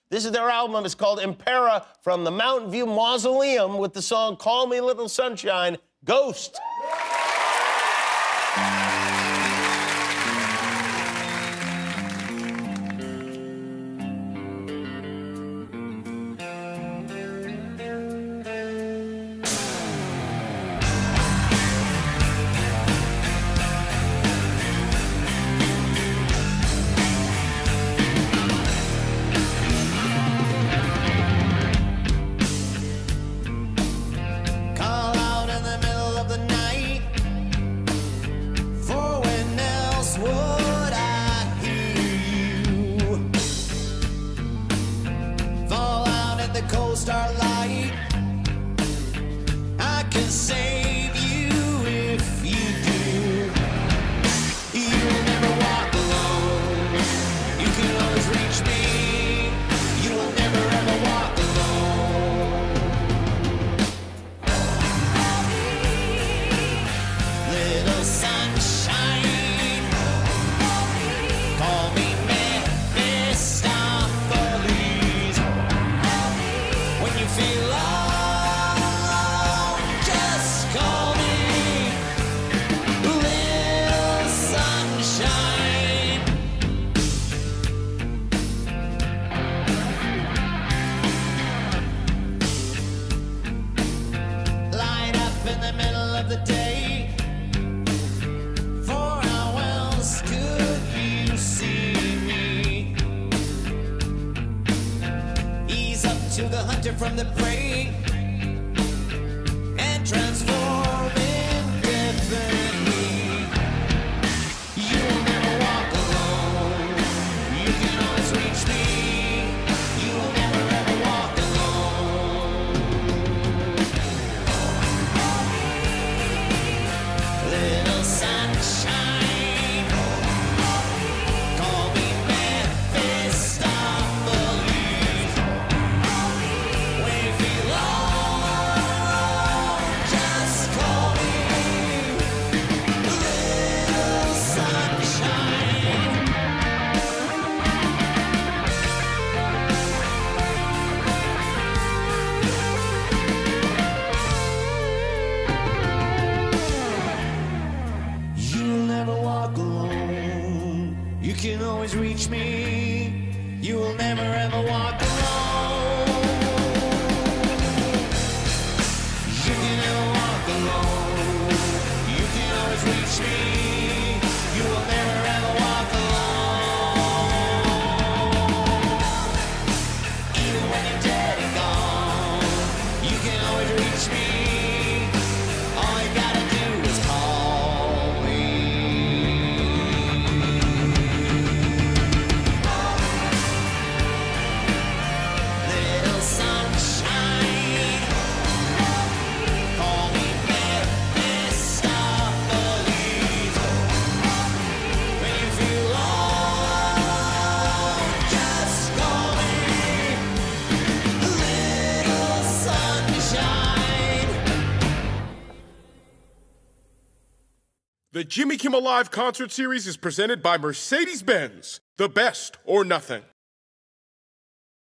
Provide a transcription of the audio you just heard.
This is their album. It's called Impera from the Mountain View Mausoleum with the song Call Me Little Sunshine, Ghost. Starlight, I can save you if you do. You'll never walk alone. You can always reach me. You will never ever walk alone. Little sunshine, call me Mephistopheles. When you feel alone, just call me Little Sunshine. Light up in the middle of the day. For how else could you see me? Ease up to the hunter from the prey and transform indefinitely. You will never walk alone. You can always reach me. You will never ever walk alone. Little sunshine, call me Mephistopheles. When you feel alone, just call me Little Sunshine. You'll never walk alone. You can always reach me. You will never ever walk alone. You can never walk alone. You can always reach me. You will never ever walk alone. Even when you're dead and gone, you can always reach me. All you gotta do is call me. Little sunshine, call me Mephistopheles. When you feel alone, just call me Little Sunshine. The Jimmy Kimmel Live concert series is presented by Mercedes-Benz, the best or nothing.